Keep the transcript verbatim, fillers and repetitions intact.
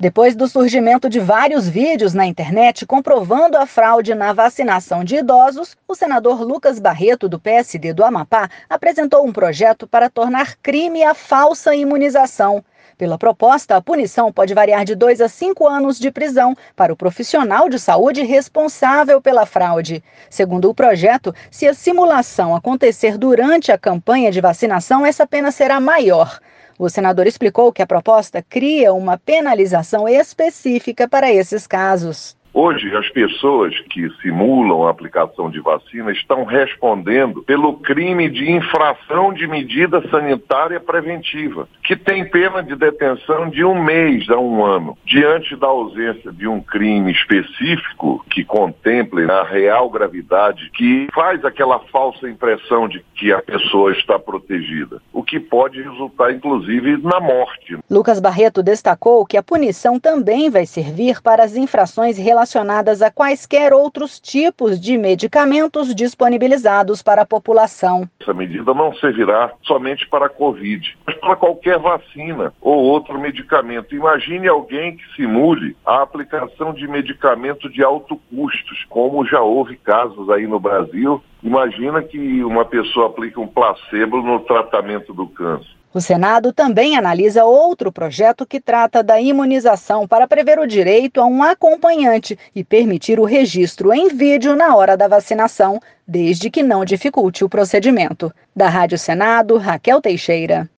Depois do surgimento de vários vídeos na internet comprovando a fraude na vacinação de idosos, o senador Lucas Barreto, do P S D do Amapá, apresentou um projeto para tornar crime a falsa imunização. Pela proposta, a punição pode variar de dois a cinco anos de prisão para o profissional de saúde responsável pela fraude. Segundo o projeto, se a simulação acontecer durante a campanha de vacinação, essa pena será maior. O senador explicou que a proposta cria uma penalização específica para esses casos. Hoje, as pessoas que simulam a aplicação de vacina estão respondendo pelo crime de infração de medida sanitária preventiva, que tem pena de detenção de um mês a um ano. Diante da ausência de um crime específico que contemple a real gravidade, que faz aquela falsa impressão de que a pessoa está protegida, o que pode resultar, inclusive, na morte. Lucas Barreto destacou que a punição também vai servir para as infrações relacionadas relacionadas a quaisquer outros tipos de medicamentos disponibilizados para a população. Essa medida não servirá somente para a Covid, mas para qualquer vacina ou outro medicamento. Imagine alguém que simule a aplicação de medicamento de alto custo, como já houve casos aí no Brasil. Imagina que uma pessoa aplica um placebo no tratamento do câncer. O Senado também analisa outro projeto que trata da imunização para prever o direito a um acompanhante e permitir o registro em vídeo na hora da vacinação, desde que não dificulte o procedimento. Da Rádio Senado, Raquel Teixeira.